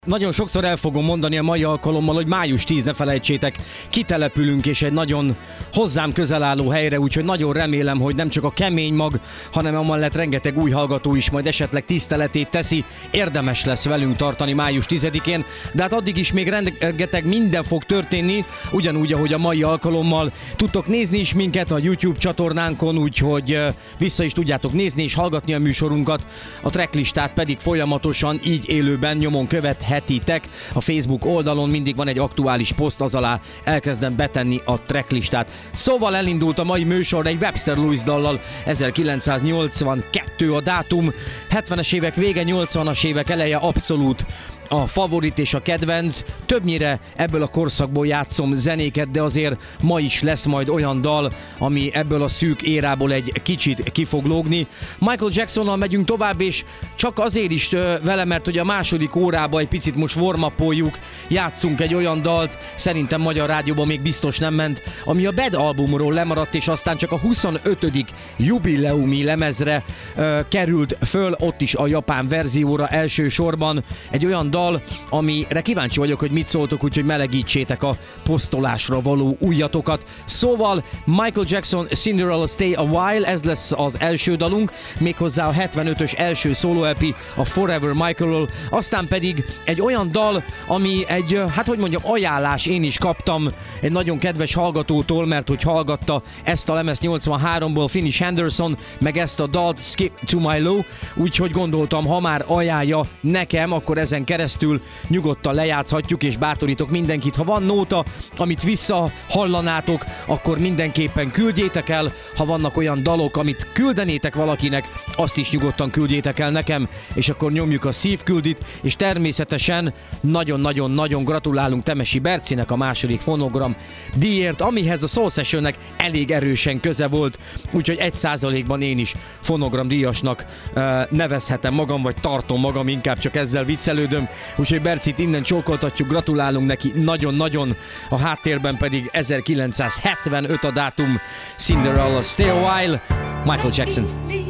Nagyon sokszor el fogom mondani a mai alkalommal, hogy május 10, ne felejtsétek, kitelepülünk és egy nagyon hozzám közel álló helyre, úgyhogy nagyon remélem, hogy nem csak a kemény mag, hanem amellett rengeteg új hallgató is majd esetleg tiszteletét teszi. Érdemes lesz velünk tartani május 10-én, de hát addig is még rengeteg minden fog történni, ugyanúgy, ahogy a mai alkalommal. Tudtok nézni is minket a YouTube csatornánkon, úgyhogy vissza is tudjátok nézni és hallgatni a műsorunkat, a tracklistát pedig folyamatosan így élőben nyomon hetitek. A Facebook oldalon mindig van egy aktuális poszt, az alá elkezdem betenni a tracklistát. Szóval elindult a mai műsor egy Webster Lewis dallal, 1982 a dátum, 70-es évek vége, 80-as évek eleje, abszolút a favorit és a kedvenc. Többnyire ebből a korszakból játszom zenéket, de azért ma is lesz majd olyan dal, ami ebből a szűk érából egy kicsit ki fog lógni. Michael Jacksonnal megyünk tovább, és csak azért is vele, mert hogy a második órába egy picit most warm-upoljuk, játszunk egy olyan dalt, szerintem magyar rádióban még biztos nem ment, ami a Bad albumról lemaradt, és aztán csak a 25. jubileumi lemezre került föl, ott is a japán verzióra elsősorban. Egy olyan dal, amire kíváncsi vagyok, hogy mit szóltok, úgyhogy melegítsétek a posztolásra való ujjatokat. Szóval Michael Jackson, Cinderella Stay a While, ez lesz az első dalunk, méghozzá a 75-ös első solo LP, a Forever Michaelról, aztán pedig egy olyan dal, ami egy, ajánlás, én is kaptam egy nagyon kedves hallgatótól, mert hogy hallgatta ezt a lemezt 83-ból Finnish Henderson, meg ezt a dalt Skip to My Low, úgyhogy gondoltam, ha már ajánlja nekem, akkor ezen keresztül nyugodtan lejátszhatjuk, és bátorítok mindenkit, ha van nóta, amit visszahallanátok, akkor mindenképpen küldjétek el, ha vannak olyan dalok, amit küldenétek valakinek, azt is nyugodtan küldjétek el nekem, és akkor nyomjuk a szívküldit, és természetesen nagyon-nagyon-nagyon gratulálunk Temesi Bercinek a második fonogram díjért, amihez a Soul Sessionnek elég erősen köze volt, úgyhogy 1%-ban én is fonogram díjasnak nevezhetem magam, vagy tartom magam, inkább csak ezzel viccelődöm. Úgyhogy Bercit innen csókoltatjuk, gratulálunk neki nagyon-nagyon, a háttérben pedig 1975 a dátum, Cinderella Stay a While, Michael Jackson.